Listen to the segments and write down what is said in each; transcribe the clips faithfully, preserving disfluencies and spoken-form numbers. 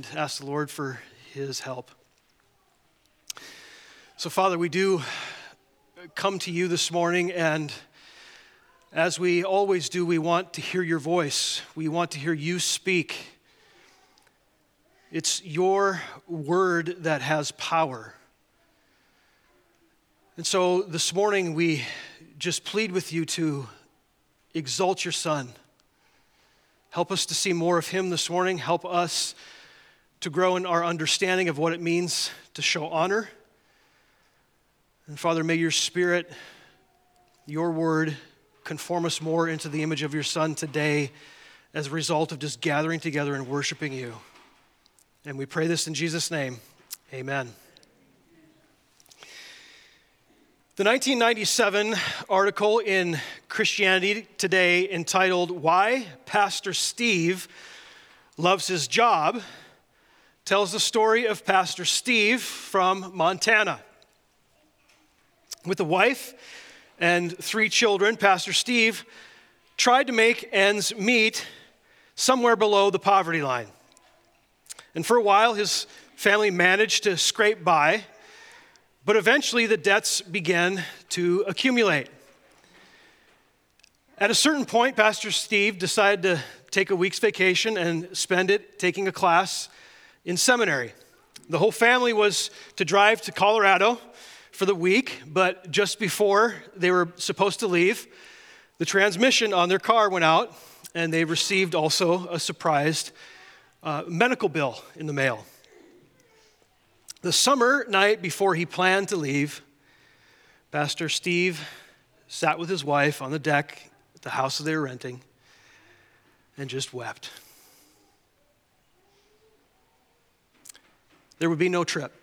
and ask the Lord for his help. So, Father, we do come to you this morning, and as we always do, we want to hear your voice. We want to hear you speak. It's your word that has power. And so this morning we just plead with you to exalt your Son. Help us to see more of him this morning. Help us to grow in our understanding of what it means to show honor. And Father, may your Spirit, your word, conform us more into the image of your Son today as a result of just gathering together and worshiping you. And we pray this in Jesus' name. Amen. The nineteen ninety-seven article in Christianity Today entitled, "Why Pastor Steve Loves His Job," tells the story of Pastor Steve from Montana. With a wife and three children, Pastor Steve tried to make ends meet somewhere below the poverty line. And for a while, his family managed to scrape by, but eventually the debts began to accumulate. At a certain point, Pastor Steve decided to take a week's vacation and spend it taking a class in seminary. The whole family was to drive to Colorado for the week, but just before they were supposed to leave, the transmission on their car went out, and they received also a surprised uh, medical bill in the mail. The summer night before he planned to leave, Pastor Steve sat with his wife on the deck at the house they were renting and just wept. There would be no trip.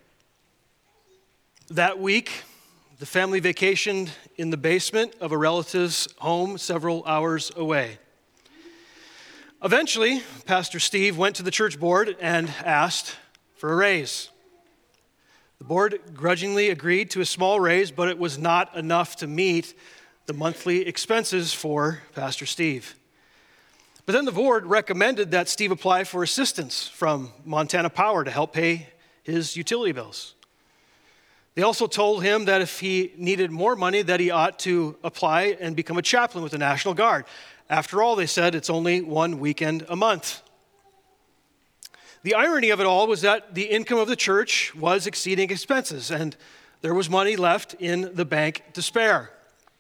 That week, the family vacationed in the basement of a relative's home several hours away. Eventually, Pastor Steve went to the church board and asked for a raise. The board grudgingly agreed to a small raise, but it was not enough to meet the monthly expenses for Pastor Steve. But then the board recommended that Steve apply for assistance from Montana Power to help pay his utility bills. They also told him that if he needed more money, that he ought to apply and become a chaplain with the National Guard. After all, they said, it's only one weekend a month. The irony of it all was that the income of the church was exceeding expenses, and there was money left in the bank to spare.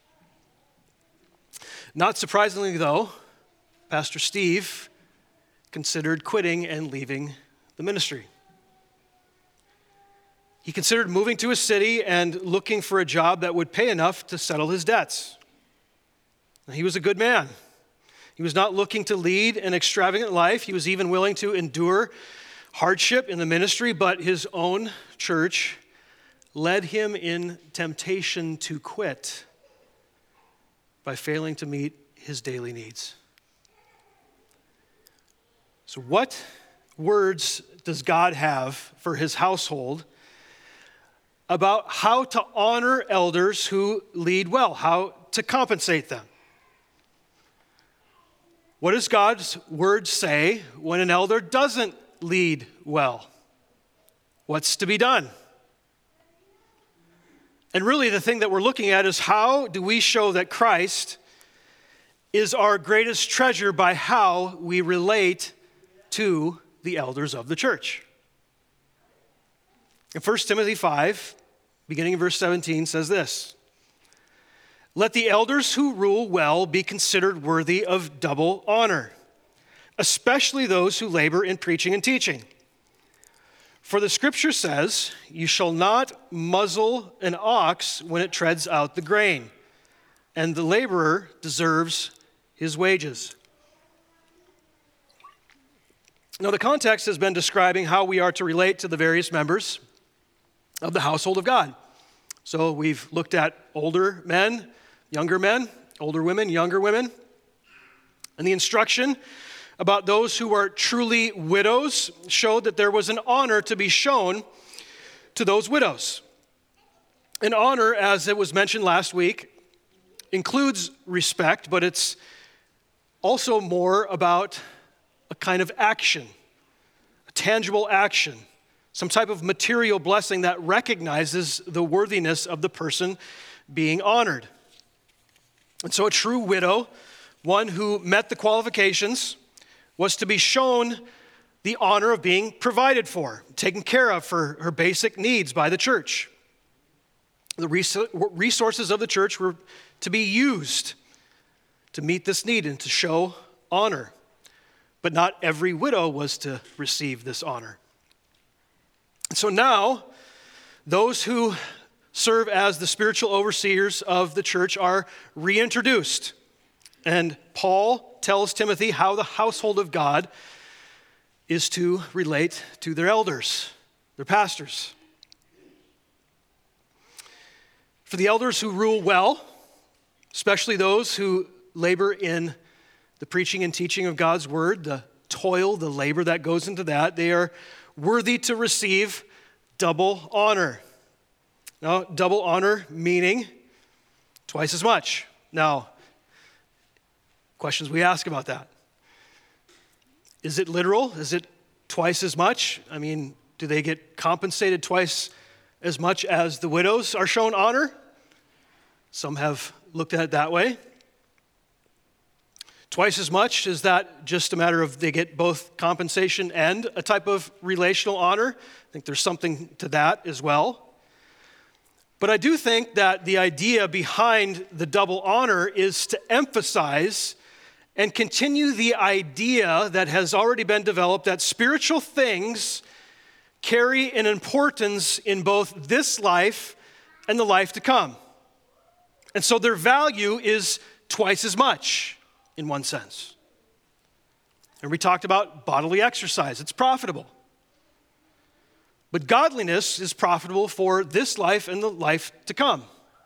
Not surprisingly, though, Pastor Steve considered quitting and leaving the ministry. He considered moving to a city and looking for a job that would pay enough to settle his debts. He was a good man. He was not looking to lead an extravagant life. He was even willing to endure hardship in the ministry, but his own church led him in temptation to quit by failing to meet his daily needs. So what words does God have for his household about how to honor elders who lead well, how to compensate them? What does God's word say when an elder doesn't lead well? What's to be done? And really the thing that we're looking at is, how do we show that Christ is our greatest treasure by how we relate to the elders of the church? In First Timothy five, beginning in verse seventeen, says this: "Let the elders who rule well be considered worthy of double honor, especially those who labor in preaching and teaching. For the scripture says, 'You shall not muzzle an ox when it treads out the grain,' and the laborer deserves his wages." Now, the context has been describing how we are to relate to the various members of the household of God. So we've looked at older men, younger men, older women, younger women. And the instruction about those who are truly widows showed that there was an honor to be shown to those widows. An honor, as it was mentioned last week, includes respect, but it's also more about a kind of action, a tangible action, some type of material blessing that recognizes the worthiness of the person being honored. And so a true widow, one who met the qualifications, was to be shown the honor of being provided for, taken care of for her basic needs by the church. The resources of the church were to be used to meet this need and to show honor. But not every widow was to receive this honor. So now, those who serve as the spiritual overseers of the church are reintroduced. And Paul tells Timothy how the household of God is to relate to their elders, their pastors. For the elders who rule well, especially those who labor in the preaching and teaching of God's word, the toil, the labor that goes into that, they are worthy to receive double honor. Now, double honor meaning twice as much. Now, questions we ask about that. Is it literal? Is it twice as much? I mean, do they get compensated twice as much as the widows are shown honor? Some have looked at it that way. Twice as much, is that just a matter of they get both compensation and a type of relational honor? I think there's something to that as well. But I do think that the idea behind the double honor is to emphasize and continue the idea that has already been developed that spiritual things carry an importance in both this life and the life to come. And so their value is twice as much in one sense. And we talked about bodily exercise. It's profitable. But godliness is profitable for this life and the life to come.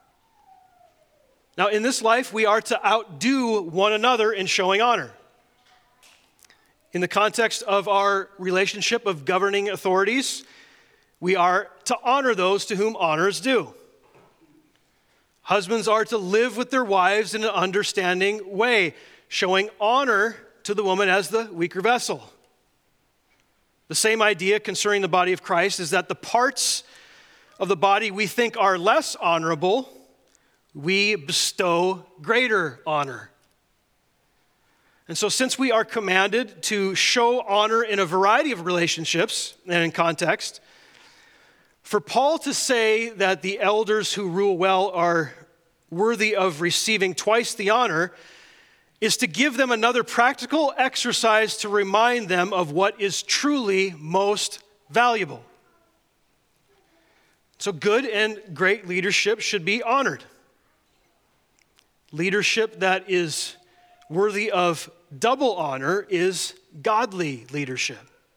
Now, in this life, we are to outdo one another in showing honor. In the context of our relationship of governing authorities, we are to honor those to whom honor is due. Husbands are to live with their wives in an understanding way, showing honor to the woman as the weaker vessel. The same idea concerning the body of Christ is that the parts of the body we think are less honorable, we bestow greater honor. And so since we are commanded to show honor in a variety of relationships and in context, for Paul to say that the elders who rule well are worthy of receiving twice the honor is to give them another practical exercise to remind them of what is truly most valuable. So good and great leadership should be honored. Leadership that is worthy of double honor is godly leadership.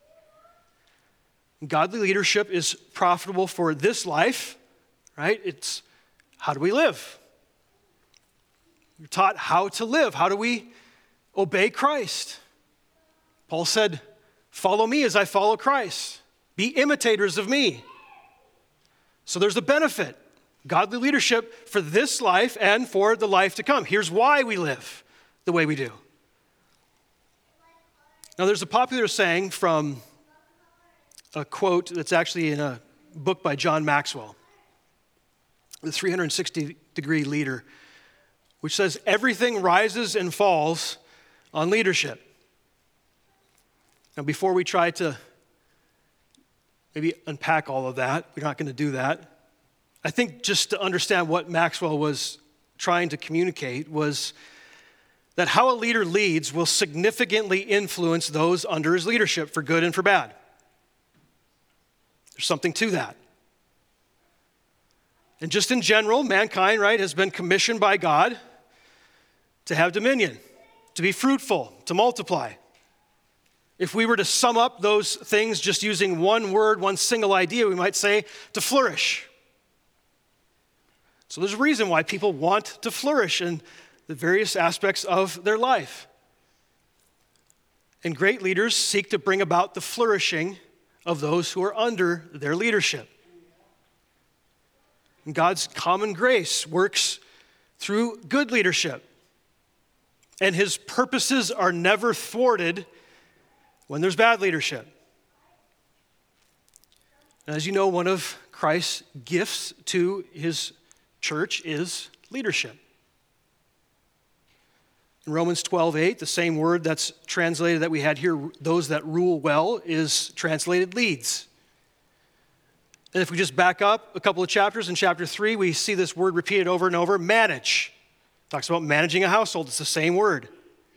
Godly leadership is profitable for this life, right? It's how do we live? We're taught how to live. How do we obey Christ? Paul said, follow me as I follow Christ. Be imitators of me. So there's a benefit. Godly leadership for this life and for the life to come. Here's why we live the way we do. Now there's a popular saying from a quote that's actually in a book by John Maxwell, the three hundred sixty degree leader, which says everything rises and falls on leadership. Now, before we try to maybe unpack all of that, we're not going to do that. I think just to understand what Maxwell was trying to communicate was that how a leader leads will significantly influence those under his leadership for good and for bad. There's something to that. And just in general, mankind, right, has been commissioned by God to have dominion, to be fruitful, to multiply. If we were to sum up those things just using one word, one single idea, we might say to flourish. So there's a reason why people want to flourish in the various aspects of their life. And great leaders seek to bring about the flourishing of those who are under their leadership. And God's common grace works through good leadership. And his purposes are never thwarted when there's bad leadership. And as you know, one of Christ's gifts to his church is leadership. In Romans twelve eight, the same word that's translated that we had here, those that rule well, is translated leads. And if we just back up a couple of chapters, in chapter three, we see this word repeated over and over, manage. It talks about managing a household. It's the same word.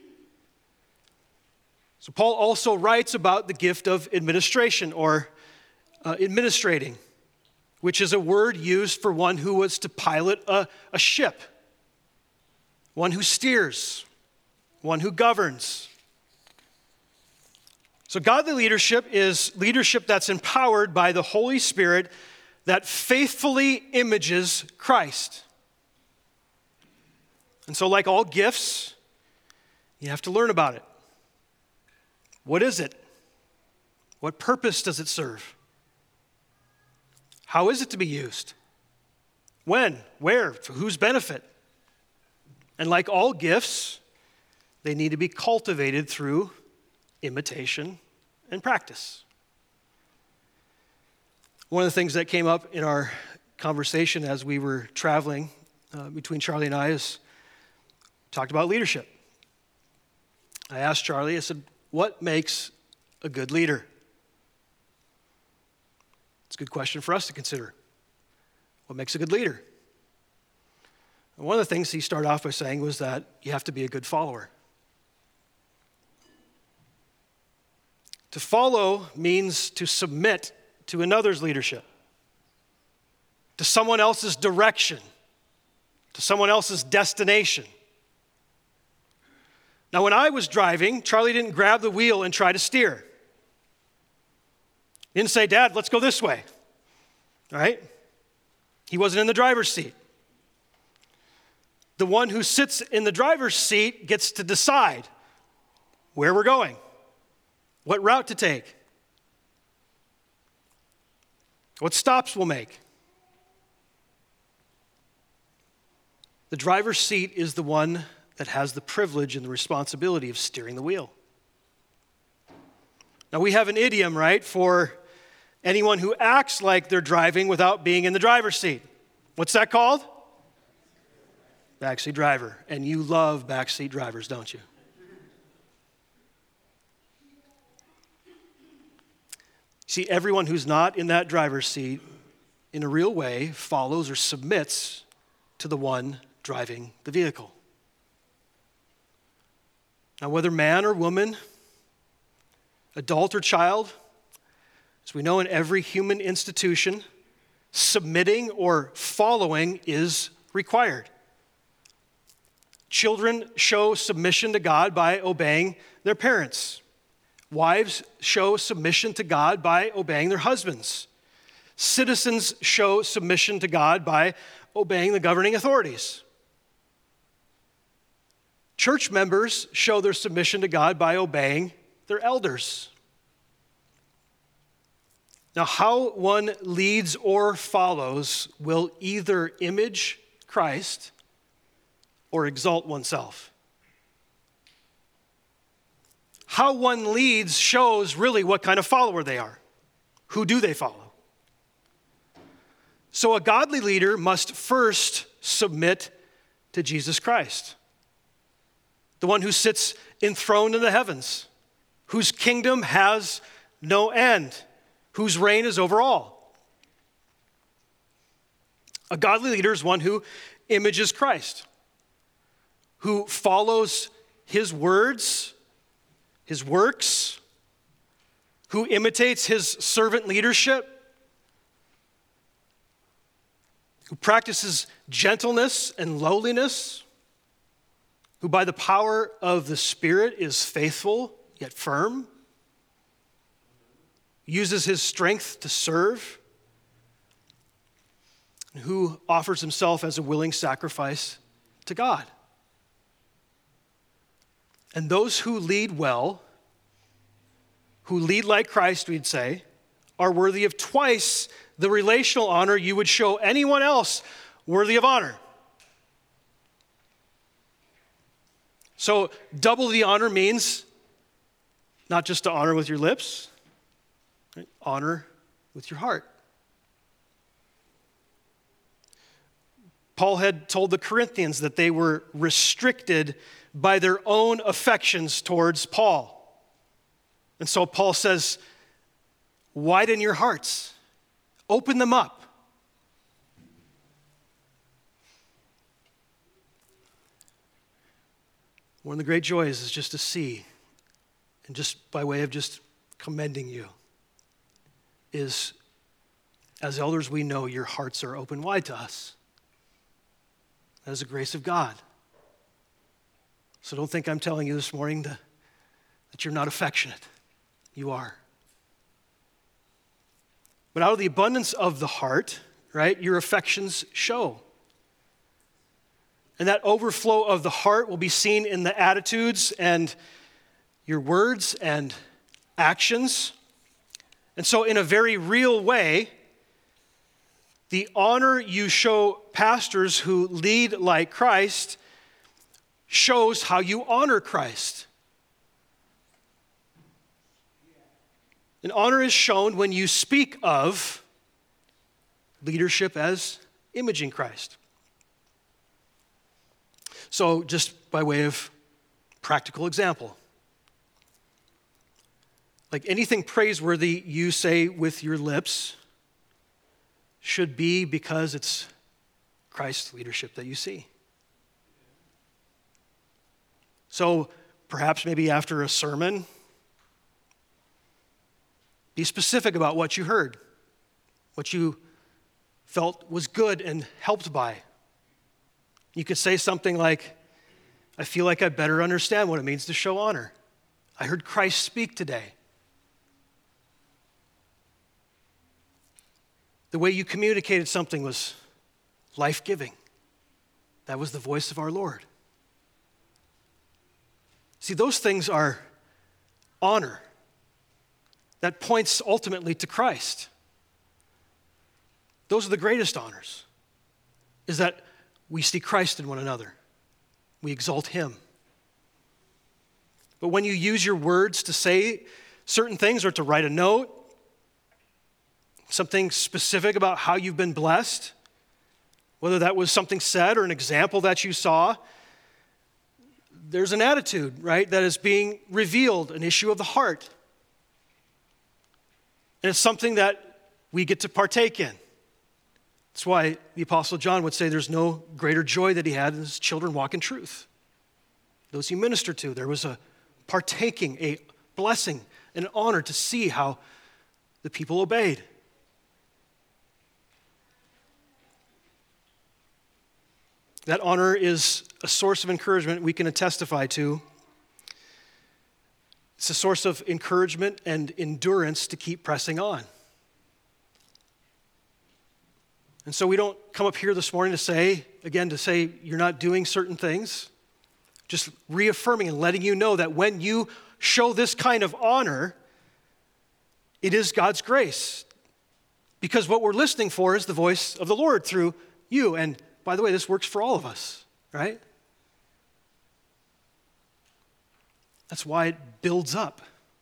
So Paul also writes about the gift of administration or uh, administrating, which is a word used for one who was to pilot a, a ship, one who steers, one who governs. So godly leadership is leadership that's empowered by the Holy Spirit that faithfully images Christ. And so like all gifts, you have to learn about it. What is it? What purpose does it serve? How is it to be used? When? Where? For whose benefit? And like all gifts, they need to be cultivated through imitation and practice. One of the things that came up in our conversation as we were traveling uh, between Charlie and I is talked about leadership. I asked Charlie, I said, what makes a good leader? It's a good question for us to consider. What makes a good leader? And one of the things he started off by saying was that you have to be a good follower. To follow means to submit to another's leadership, to someone else's direction, to someone else's destination. Now, when I was driving, Charlie didn't grab the wheel and try to steer. He didn't say, Dad, let's go this way. All right? He wasn't in the driver's seat. The one who sits in the driver's seat gets to decide where we're going, what route to take, what stops we'll make. The driver's seat is the one that has the privilege and the responsibility of steering the wheel. Now, we have an idiom, right, for anyone who acts like they're driving without being in the driver's seat. What's that called? Backseat driver. And you love backseat drivers, don't you? See, everyone who's not in that driver's seat in a real way follows or submits to the one driving the vehicle. Now, whether man or woman, adult or child, as we know in every human institution, submitting or following is required. Children show submission to God by obeying their parents. Wives show submission to God by obeying their husbands. Citizens show submission to God by obeying the governing authorities. Church members show their submission to God by obeying their elders. Now, how one leads or follows will either image Christ or exalt oneself. How one leads shows really what kind of follower they are. Who do they follow? So a godly leader must first submit to Jesus Christ, the one who sits enthroned in the heavens, whose kingdom has no end, whose reign is over all. A godly leader is one who images Christ, who follows his words, his works, who imitates his servant leadership, who practices gentleness and lowliness, who by the power of the Spirit is faithful yet firm, uses his strength to serve, and who offers himself as a willing sacrifice to God. And those who lead well, who lead like Christ, we'd say, are worthy of twice the relational honor you would show anyone else worthy of honor. So double the honor means not just to honor with your lips, right? Honor with your heart. Paul had told the Corinthians that they were restricted by their own affections towards Paul. And so Paul says, widen your hearts, open them up. One of the great joys is just to see, and just by way of just commending you, is as elders we know your hearts are open wide to us. That is the grace of God. So don't think I'm telling you this morning to, that you're not affectionate. You are. But out of the abundance of the heart, right, your affections show. And that overflow of the heart will be seen in the attitudes and your words and actions. And so in a very real way, the honor you show pastors who lead like Christ shows how you honor Christ. And honor is shown when you speak of leadership as imaging Christ. So just by way of practical example, like anything praiseworthy you say with your lips should be because it's Christ's leadership that you see. So perhaps maybe after a sermon, be specific about what you heard, what you felt was good and helped by. You could say something like, I feel like I better understand what it means to show honor. I heard Christ speak today. The way you communicated something was life-giving. That was the voice of our Lord. See, those things are honor that points ultimately to Christ. Those are the greatest honors, is that we see Christ in one another. We exalt him. But when you use your words to say certain things or to write a note, something specific about how you've been blessed, whether that was something said or an example that you saw, there's an attitude, right, that is being revealed, an issue of the heart. And it's something that we get to partake in. That's why the Apostle John would say there's no greater joy that he had than his children walk in truth. Those he ministered to, there was a partaking, a blessing, an honor to see how the people obeyed. That honor is a source of encouragement we can testify to. It's a source of encouragement and endurance to keep pressing on. And so we don't come up here this morning to say, again, to say you're not doing certain things. Just reaffirming and letting you know that when you show this kind of honor, it is God's grace. Because what we're listening for is the voice of the Lord through you. And by the way, this works for all of us, right? That's why it builds up,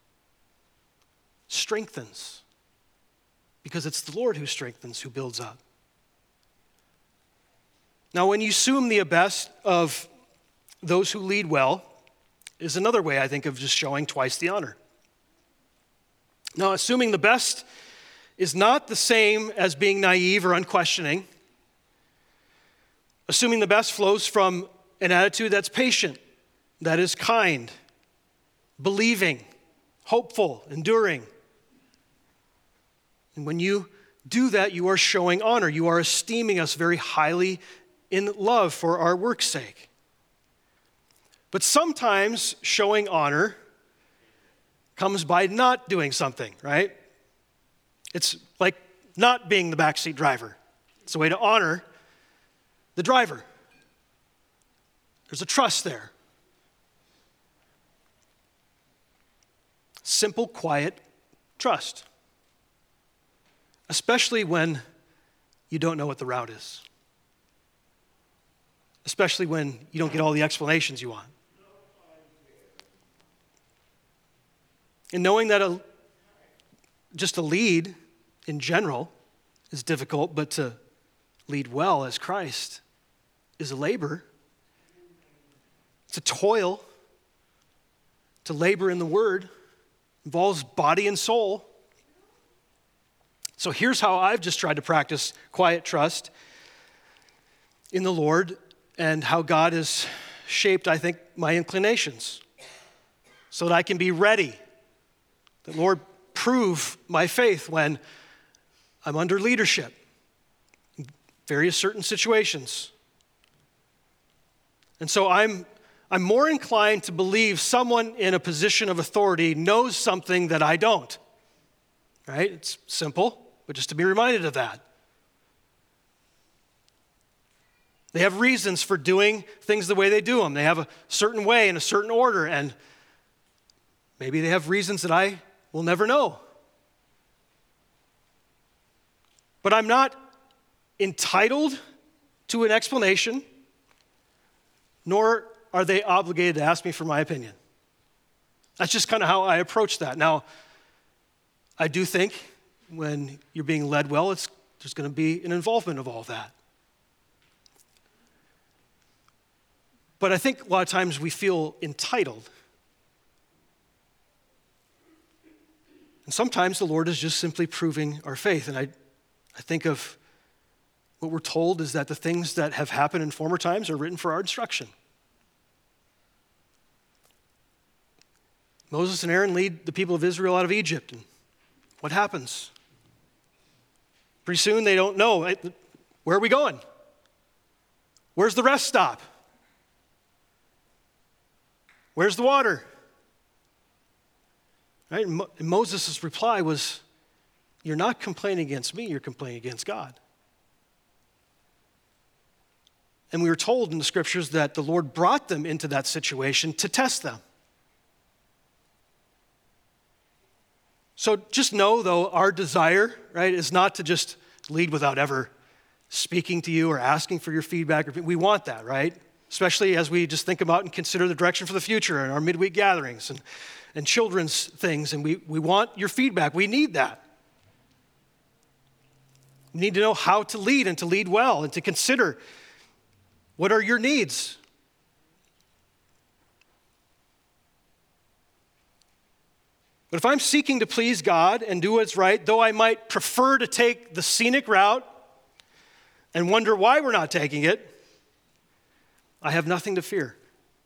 strengthens. Because it's the Lord who strengthens, who builds up. Now, when you assume the best of those who lead well, is another way, I think, of just showing twice the honor. Now, assuming the best is not the same as being naive or unquestioning. Assuming the best flows from an attitude that's patient, that is kind, believing, hopeful, enduring. And when you do that, you are showing honor. You are esteeming us very highly in love for our work's sake. But sometimes showing honor comes by not doing something, right? It's like not being the backseat driver. It's a way to honor the driver. There's a trust there. Simple, quiet trust. Especially when you don't know what the route is. Especially when you don't get all the explanations you want. And knowing that a, just a lead in general is difficult, but to lead well as Christ is a labor. It's a toil. To labor in the word involves body and soul. So here's how I've just tried to practice quiet trust in the Lord and how God has shaped, I think, my inclinations so that I can be ready. The Lord, prove my faith when I'm under leadership in various certain situations. And so I'm I'm more inclined to believe someone in a position of authority knows something that I don't. Right? It's simple, but just to be reminded of that. They have reasons for doing things the way they do them. They have a certain way and a certain order, and maybe they have reasons that I will never know. But I'm not entitled to an explanation, nor are they obligated to ask me for my opinion. That's just kind of how I approach that. Now, I do think when you're being led well, it's, there's going to be an involvement of all of that. But I think a lot of times we feel entitled. And sometimes the Lord is just simply proving our faith. And I, I think of what we're told is that the things that have happened in former times are written for our instruction. Moses and Aaron lead the people of Israel out of Egypt. And what happens? Pretty soon they don't know. Where are we going? Where's the rest stop? Where's the water? Right? And Moses' reply was, you're not complaining against me, you're complaining against God. And we were told in the scriptures that the Lord brought them into that situation to test them. So just know, though, our desire, right, is not to just lead without ever speaking to you or asking for your feedback. We want that, right? Especially as we just think about and consider the direction for the future in our midweek gatherings and, and children's things. And we, we want your feedback. We need that. We need to know how to lead and to lead well and to consider what are your needs. But if I'm seeking to please God and do what's right, though I might prefer to take the scenic route and wonder why we're not taking it, I have nothing to fear.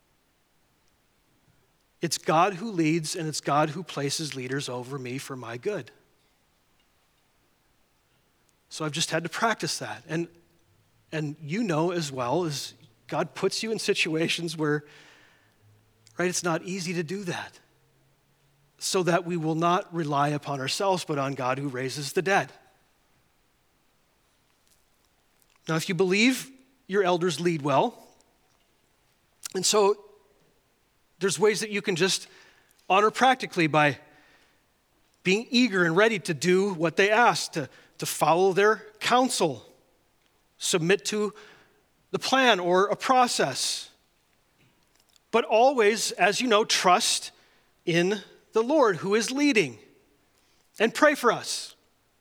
It's God who leads, and it's God who places leaders over me for my good. So I've just had to practice that. And, and you know as well as God puts you in situations where, right, it's not easy to do that, so that we will not rely upon ourselves, but on God who raises the dead. Now, if you believe your elders lead well, and so there's ways that you can just honor practically by being eager and ready to do what they ask, to, to follow their counsel, submit to the plan or a process. But always, as you know, trust in the Lord who is leading, and pray for us.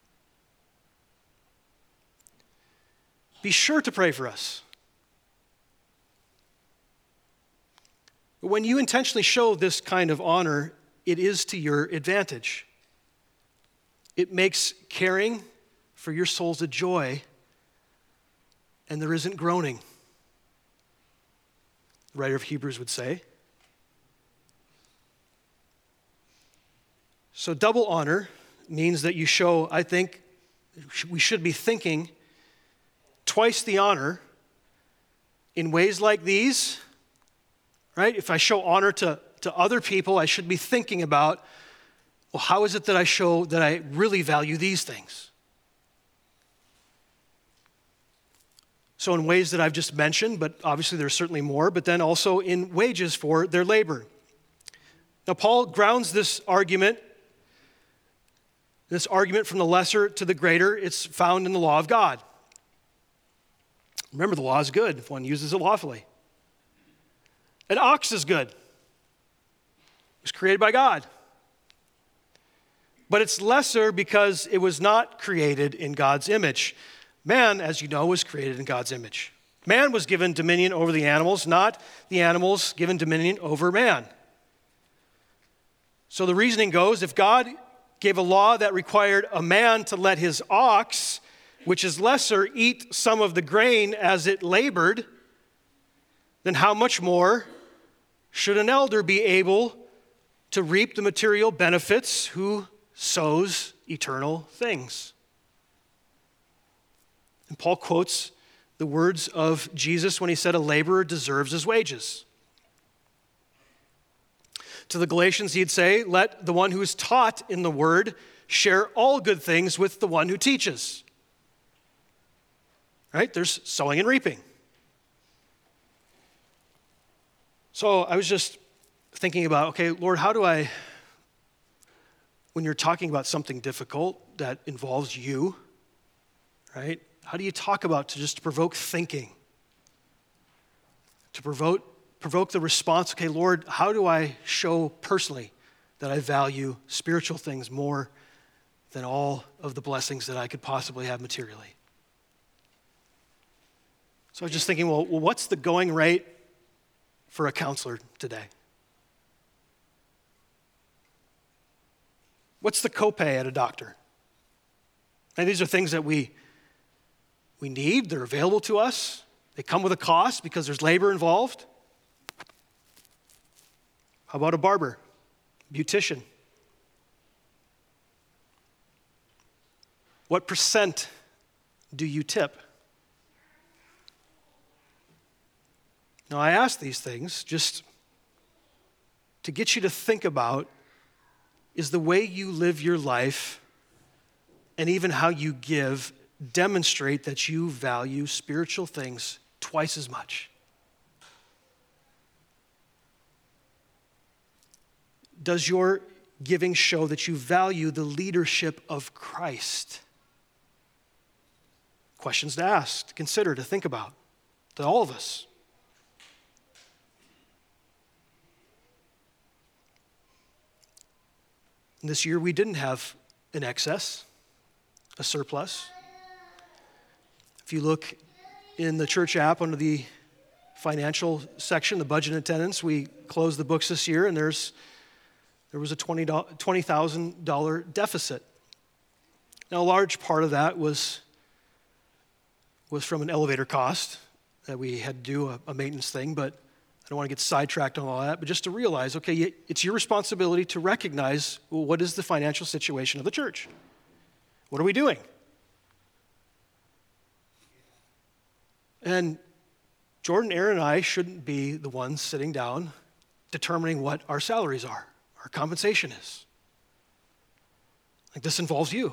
Be sure to pray for us. But when you intentionally show this kind of honor, it is to your advantage. It makes caring for your souls a joy, and there isn't groaning, the writer of Hebrews would say. So double honor means that you show, I think, we should be thinking twice the honor in ways like these, right? If I show honor to, to other people, I should be thinking about, well, how is it that I show that I really value these things? So in ways that I've just mentioned, but obviously there's certainly more, but then also in wages for their labor. Now, Paul grounds this argument This argument from the lesser to the greater, it's found in the law of God. Remember, the law is good if one uses it lawfully. An ox is good. It was created by God. But it's lesser because it was not created in God's image. Man, as you know, was created in God's image. Man was given dominion over the animals, not the animals given dominion over man. So the reasoning goes, if God gave a law that required a man to let his ox, which is lesser, eat some of the grain as it labored, then how much more should an elder be able to reap the material benefits who sows eternal things? And Paul quotes the words of Jesus when he said, a laborer deserves his wages. To the Galatians, he'd say, let the one who is taught in the word share all good things with the one who teaches. Right? There's sowing and reaping. So I was just thinking about, okay, Lord, how do I, when you're talking about something difficult that involves you, right? How do you talk about to just provoke thinking? To provoke provoke the response, okay, Lord, how do I show personally that I value spiritual things more than all of the blessings that I could possibly have materially? So I was just thinking, well, well what's the going rate for a counselor today? What's the copay at a doctor? And these are things that we we need. They're available to us. They come with a cost because there's labor involved. How about a barber, beautician? What percent do you tip? Now, I ask these things just to get you to think about, is the way you live your life and even how you give demonstrate that you value spiritual things twice as much? Does your giving show that you value the leadership of Christ? Questions to ask, to consider, to think about, to all of us. This year we didn't have an excess, a surplus. If you look in the church app under the financial section, the budget and attendance, we closed the books this year and there's there was a twenty thousand dollars deficit. Now, a large part of that was, was from an elevator cost that we had to do a, a maintenance thing, but I don't want to get sidetracked on all that, but just to realize, okay, it's your responsibility to recognize, well, what is the financial situation of the church? What are we doing? And Jordan, Aaron, and I shouldn't be the ones sitting down determining what our salaries are, our compensation is. Like, this involves you.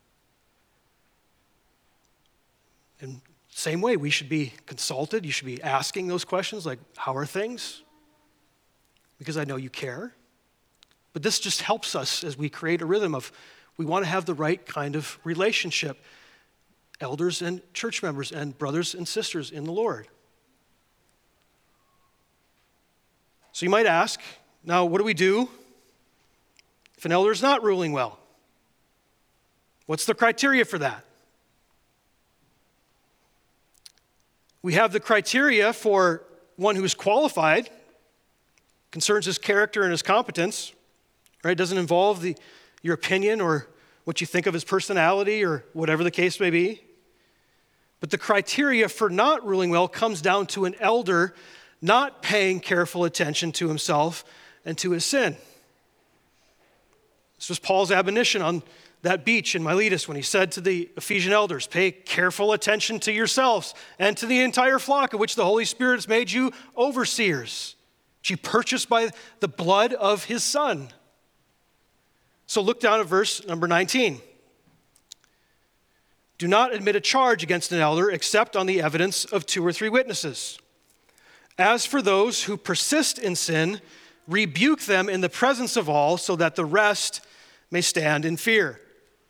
And same way, we should be consulted. You should be asking those questions like, how are things? Because I know you care. But this just helps us as we create a rhythm of, we want to have the right kind of relationship, elders and church members and brothers and sisters in the Lord. So you might ask, now what do we do if an elder is not ruling well? What's the criteria for that? We have the criteria for one who is qualified, concerns his character and his competence, right? It doesn't involve the, your opinion or what you think of his personality or whatever the case may be. But the criteria for not ruling well comes down to an elder not paying careful attention to himself and to his sin. This was Paul's admonition on that beach in Miletus when he said to the Ephesian elders, pay careful attention to yourselves and to the entire flock of which the Holy Spirit has made you overseers, which you purchased by the blood of his Son. So look down at verse number nineteen. Do not admit a charge against an elder except on the evidence of two or three witnesses. As for those who persist in sin, rebuke them in the presence of all so that the rest may stand in fear.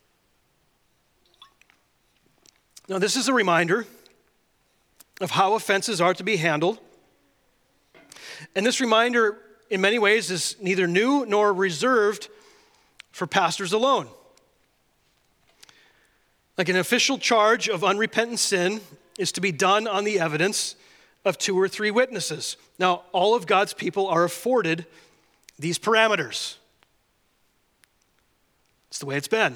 Now, this is a reminder of how offenses are to be handled. And this reminder, in many ways, is neither new nor reserved for pastors alone. Like an official charge of unrepentant sin is to be done on the evidence of two or three witnesses. Now, all of God's people are afforded these parameters. It's the way it's been.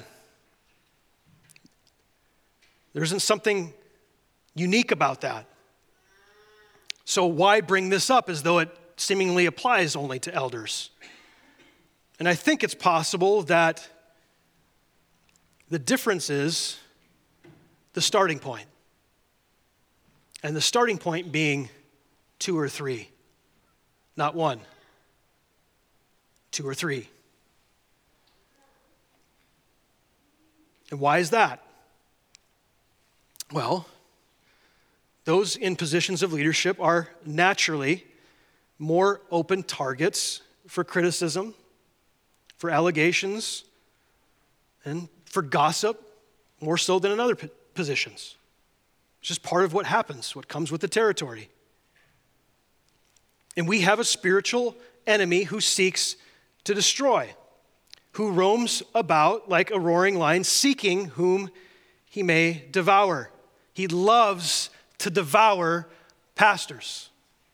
There isn't something unique about that. So why bring this up as though it seemingly applies only to elders? And I think it's possible that the difference is the starting point. And the starting point being two or three, not one, two or three. And why is that? Well, those in positions of leadership are naturally more open targets for criticism, for allegations, and for gossip, more so than in other positions. It's just part of what happens, what comes with the territory. And we have a spiritual enemy who seeks to destroy, who roams about like a roaring lion, seeking whom he may devour. He loves to devour pastors.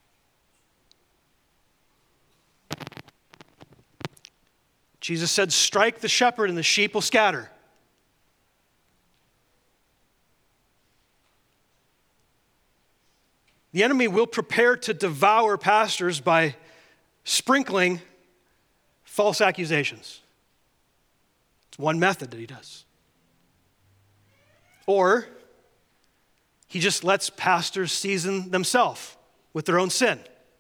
Jesus said, strike the shepherd and the sheep will scatter. The enemy will prepare to devour pastors by sprinkling false accusations. It's one method that he does. Or he just lets pastors season themselves with their own sin.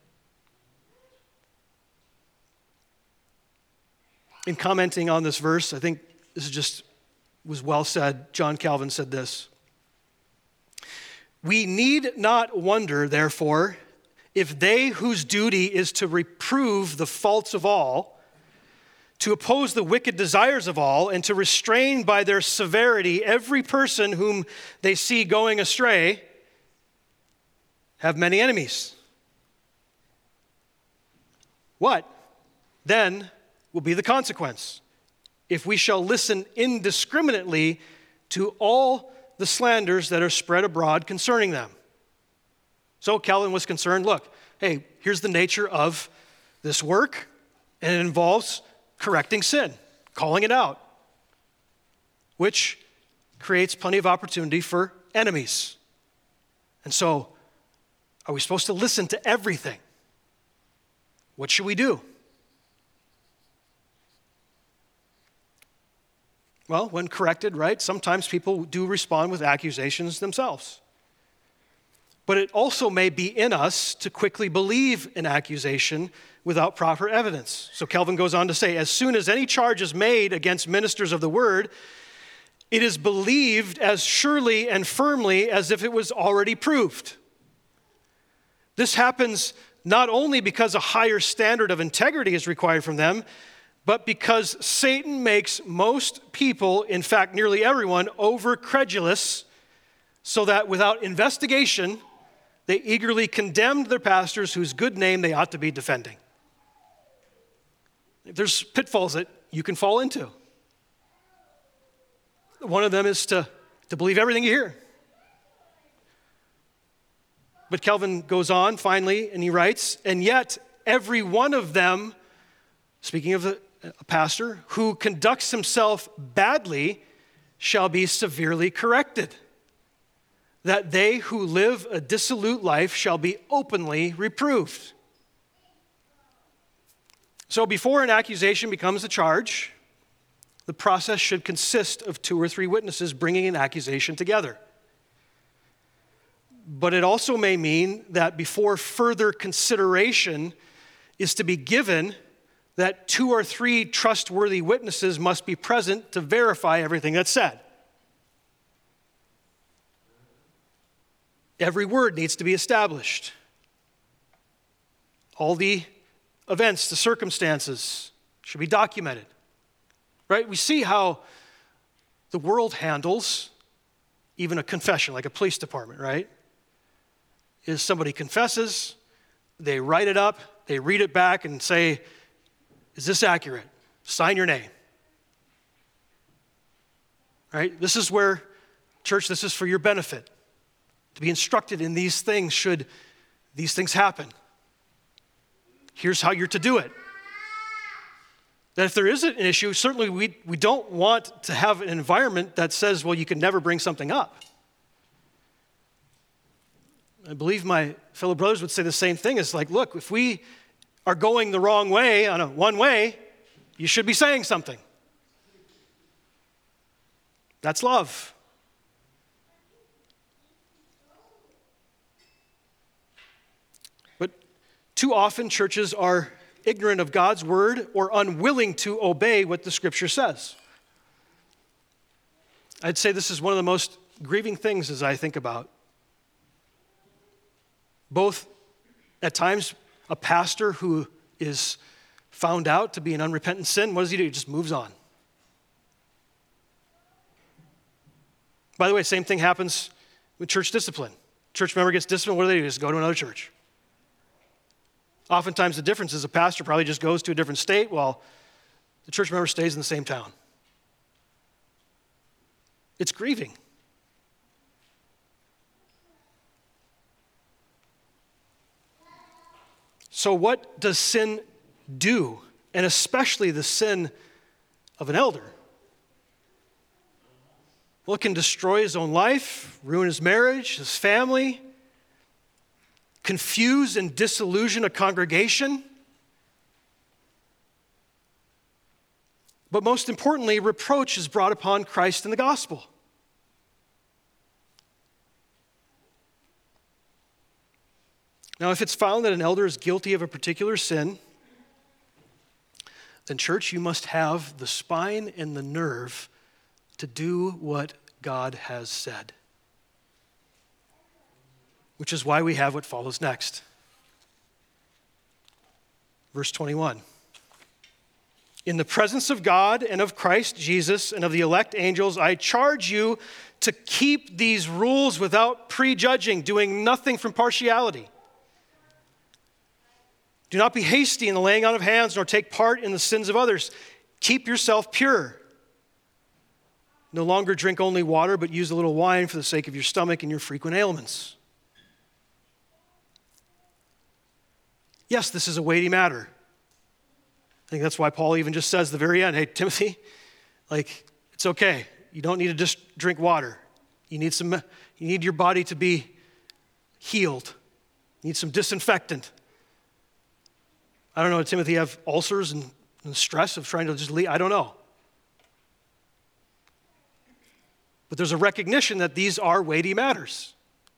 In commenting on this verse, I think this is just was well said. John Calvin said this. We need not wonder, therefore, if they whose duty is to reprove the faults of all, to oppose the wicked desires of all, and to restrain by their severity every person whom they see going astray, have many enemies. What, then, will be the consequence if we shall listen indiscriminately to all the slanders that are spread abroad concerning them? So Calvin was concerned, look, hey, here's the nature of this work, and it involves correcting sin, calling it out, which creates plenty of opportunity for enemies. And so, are we supposed to listen to everything? What should we do? Well, when corrected, right, sometimes people do respond with accusations themselves. But it also may be in us to quickly believe an accusation without proper evidence. So Calvin goes on to say, as soon as any charge is made against ministers of the word, it is believed as surely and firmly as if it was already proved. This happens not only because a higher standard of integrity is required from them, but because Satan makes most people, in fact nearly everyone, over-credulous, so that without investigation, they eagerly condemned their pastors whose good name they ought to be defending. There's pitfalls that you can fall into. One of them is to, to believe everything you hear. But Calvin goes on finally, and he writes, and yet every one of them, speaking of a, a pastor, who conducts himself badly shall be severely corrected, that they who live a dissolute life shall be openly reproved. So before an accusation becomes a charge, the process should consist of two or three witnesses bringing an accusation together. But it also may mean that before further consideration is to be given, that two or three trustworthy witnesses must be present to verify everything that's said. Every word needs to be established. All the events, the circumstances should be documented. Right? We see how the world handles even a confession, like a police department, right? Is somebody confesses, they write it up, they read it back and say, is this accurate? Sign your name. Right? This is where, church, this is for your benefit. to be instructed in these things should these things happen. Here's how you're to do it. That if there is an issue, certainly we, we don't want to have an environment that says, well, you can never bring something up. I believe my fellow brothers would say the same thing. It's like, look, if we are going the wrong way on a one way, you should be saying something. That's love. But too often churches are ignorant of God's word or unwilling to obey what the scripture says. I'd say this is one of the most grieving things as I think about. Both at times a pastor who is found out to be an unrepentant sin, what does he do? He just moves on. By the way, same thing happens with church discipline. Church member gets disciplined, what do they do? Just go to another church. Oftentimes the difference is a pastor probably just goes to a different state while the church member stays in the same town. It's grieving. So what does sin do? And especially the sin of an elder. Well, it can destroy his own life, ruin his marriage, his family, confuse and disillusion a congregation. But most importantly, reproach is brought upon Christ in the gospel. Now, if it's found that an elder is guilty of a particular sin, then church, you must have the spine and the nerve to do what God has said. Which is why we have what follows next. Verse twenty-one. In the presence of God and of Christ Jesus and of the elect angels, I charge you to keep these rules without prejudging, doing nothing from partiality. Do not be hasty in the laying on of hands, nor take part in the sins of others. Keep yourself pure. No longer drink only water, but use a little wine for the sake of your stomach and your frequent ailments. Yes, this is a weighty matter. I think that's why Paul even just says at the very end, hey, Timothy, like, it's okay. You don't need to just drink water. You need some. You need your body to be healed. You need some disinfectant. I don't know, did Timothy have ulcers and, and stress of trying to just leave? I don't know. But there's a recognition that these are weighty matters.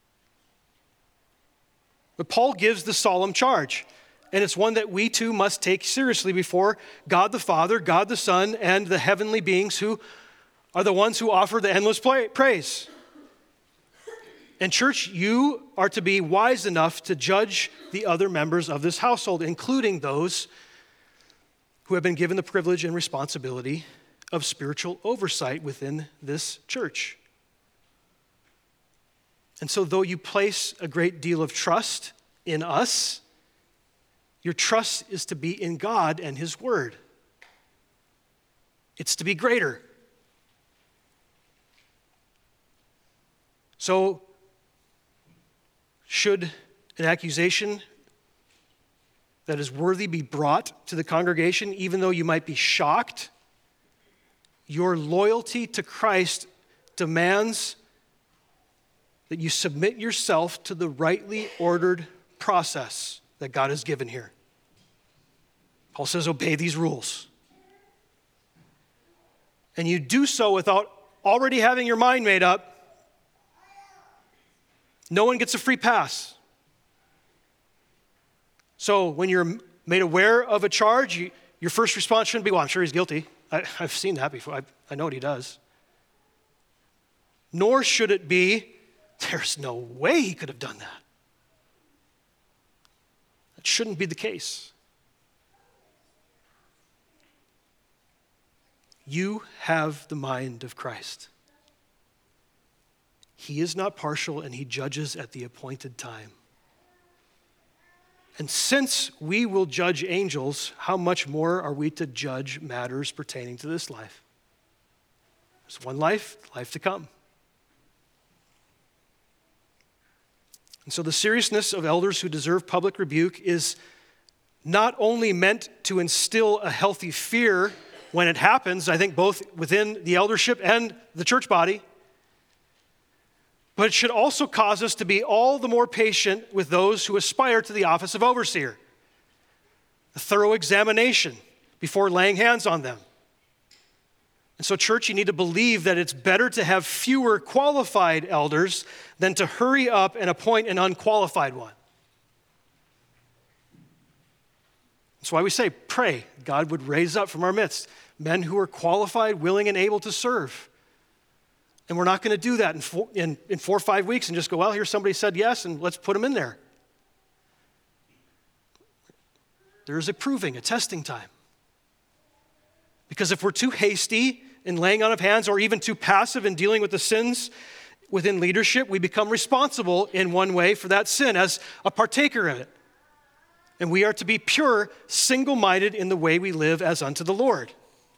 But Paul gives the solemn charge, and it's one that we too must take seriously before God the Father, God the Son, and the heavenly beings who are the ones who offer the endless praise. And church, you are to be wise enough to judge the other members of this household, including those who have been given the privilege and responsibility of spiritual oversight within this church. And so though you place a great deal of trust in us, your trust is to be in God and His Word. It's to be greater. So, should an accusation that is worthy be brought to the congregation, even though you might be shocked, your loyalty to Christ demands that you submit yourself to the rightly ordered process that God has given here. Paul says, obey these rules. And you do so without already having your mind made up. No one gets a free pass. So when you're made aware of a charge, you, your first response shouldn't be, well, I'm sure he's guilty. I, I've seen that before. I, I know what he does. Nor should it be, there's no way he could have done that. That shouldn't be the case. You have the mind of Christ. He is not partial, and he judges at the appointed time. And since we will judge angels, how much more are we to judge matters pertaining to this life? There's one life, life to come. And so the seriousness of elders who deserve public rebuke is not only meant to instill a healthy fear when it happens, I think both within the eldership and the church body, but it should also cause us to be all the more patient with those who aspire to the office of overseer. A thorough examination before laying hands on them. And so, church, you need to believe that it's better to have fewer qualified elders than to hurry up and appoint an unqualified one. That's why we say, pray God would raise up from our midst men who are qualified, willing, and able to serve. And we're not going to do that in four, in, in four or five weeks and just go, well, here somebody said yes, and let's put them in there. There is a proving, a testing time. Because if we're too hasty in laying on of hands or even too passive in dealing with the sins within leadership, we become responsible in one way for that sin as a partaker in it. And we are to be pure, single-minded in the way we live as unto the Lord.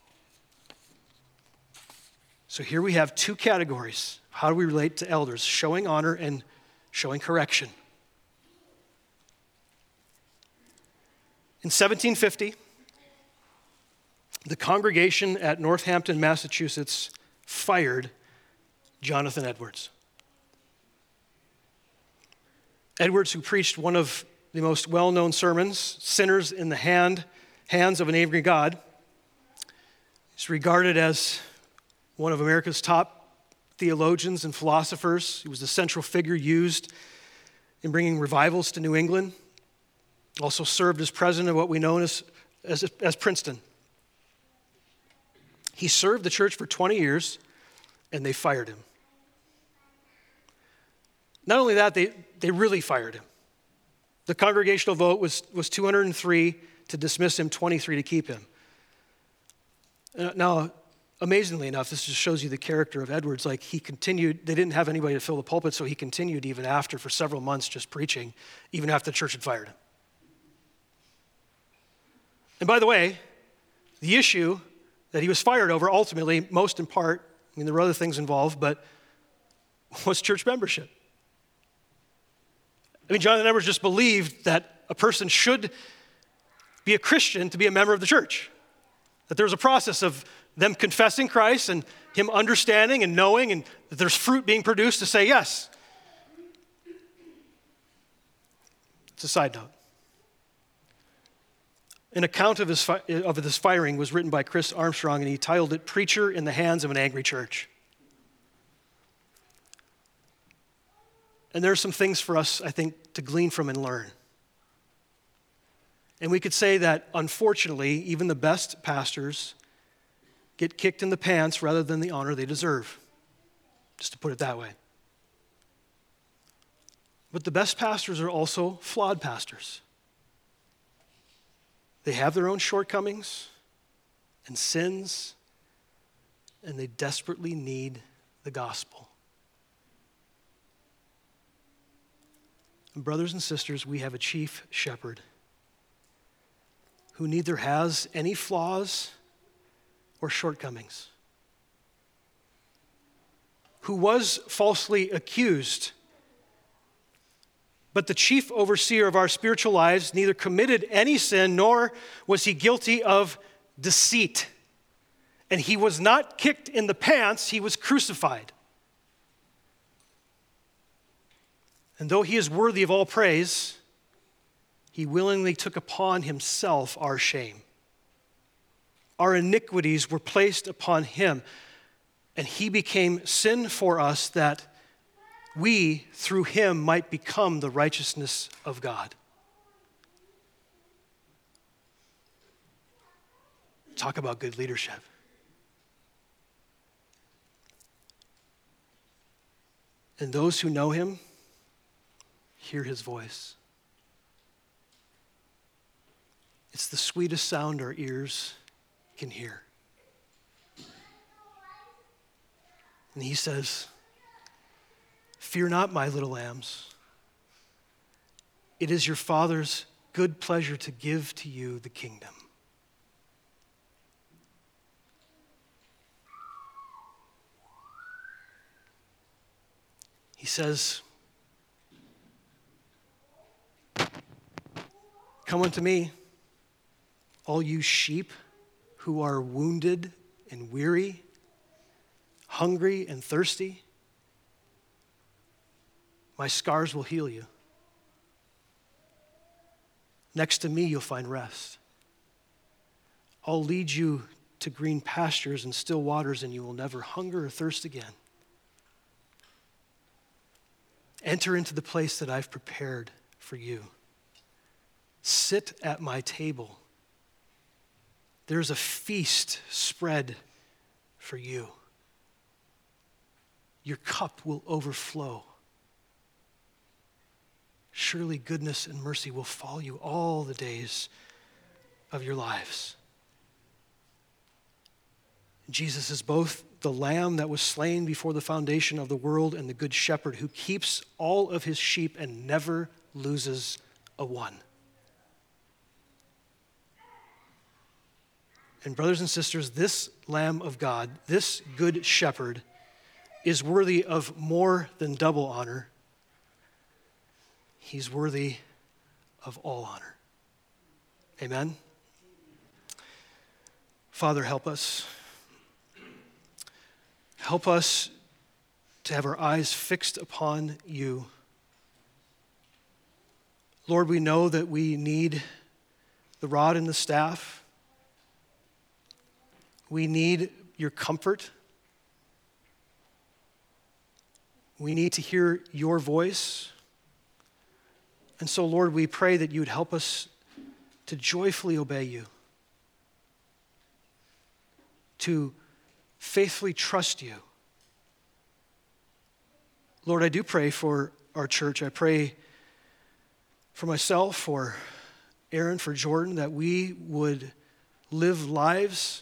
So here we have two categories. How do we relate to elders? Showing honor and showing correction. In seventeen fifty, the congregation at Northampton, Massachusetts, fired Jonathan Edwards. Edwards, who preached one of the most well-known sermons, Sinners in the hand, Hands of an Angry God, is regarded as one of America's top theologians and philosophers. He was the central figure used in bringing revivals to New England. Also served as president of what we know as, as, as Princeton. He served the church for twenty years, and they fired him. Not only that, they, they really fired him. The congregational vote was, was two hundred three to dismiss him, twenty-three to keep him. Now, amazingly enough, this just shows you the character of Edwards. Like, he continued, they didn't have anybody to fill the pulpit, so he continued even after for several months just preaching, even after the church had fired him. And by the way, the issue that he was fired over, ultimately, most in part, I mean, there were other things involved, but was church membership. I mean, Jonathan Edwards just believed that a person should be a Christian to be a member of the church. That there's a process of them confessing Christ and him understanding and knowing, and that there's fruit being produced to say yes. It's a side note. An account of, his fi- of this firing was written by Chris Armstrong, and he titled it, Preacher in the Hands of an Angry Church. And there are some things for us, I think, to glean from and learn. And we could say that, unfortunately, even the best pastors get kicked in the pants rather than the honor they deserve, just to put it that way. But the best pastors are also flawed pastors. They have their own shortcomings and sins, and they desperately need the gospel. And brothers and sisters, we have a chief shepherd who neither has any flaws or shortcomings, who was falsely accused, but the chief overseer of our spiritual lives neither committed any sin nor was he guilty of deceit. And he was not kicked in the pants, he was crucified. And though he is worthy of all praise, he willingly took upon himself our shame. Our iniquities were placed upon him, and he became sin for us that we, through him, might become the righteousness of God. Talk about good leadership. And those who know him hear his voice. It's the sweetest sound our ears can hear. And he says, "Fear not, my little lambs. It is your Father's good pleasure to give to you the kingdom." He says, Come unto me, all you sheep who are wounded and weary, hungry and thirsty. My scars will heal you. Next to me, you'll find rest. I'll lead you to green pastures and still waters, and you will never hunger or thirst again. Enter into the place that I've prepared for you. Sit at my table. There's a feast spread for you. Your cup will overflow. Surely goodness and mercy will follow you all the days of your lives. Jesus is both the lamb that was slain before the foundation of the world and the good shepherd who keeps all of his sheep and never loses a one. And brothers and sisters, this Lamb of God, this good shepherd, is worthy of more than double honor. He's worthy of all honor. Amen? Father, help us. Help us to have our eyes fixed upon you. Lord, we know that we need the rod and the staff. We need your comfort. We need to hear your voice. And so, Lord, we pray that you would help us to joyfully obey you, to faithfully trust you. Lord, I do pray for our church. I pray for myself, for Aaron, for Jordan, that we would live lives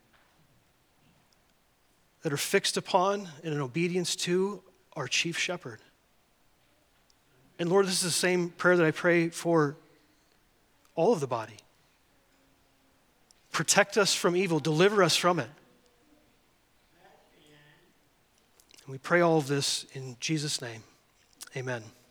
that are fixed upon and in obedience to our chief shepherd. And Lord, this is the same prayer that I pray for all of the body. Protect us from evil, deliver us from it. And we pray all of this in Jesus' name. Amen.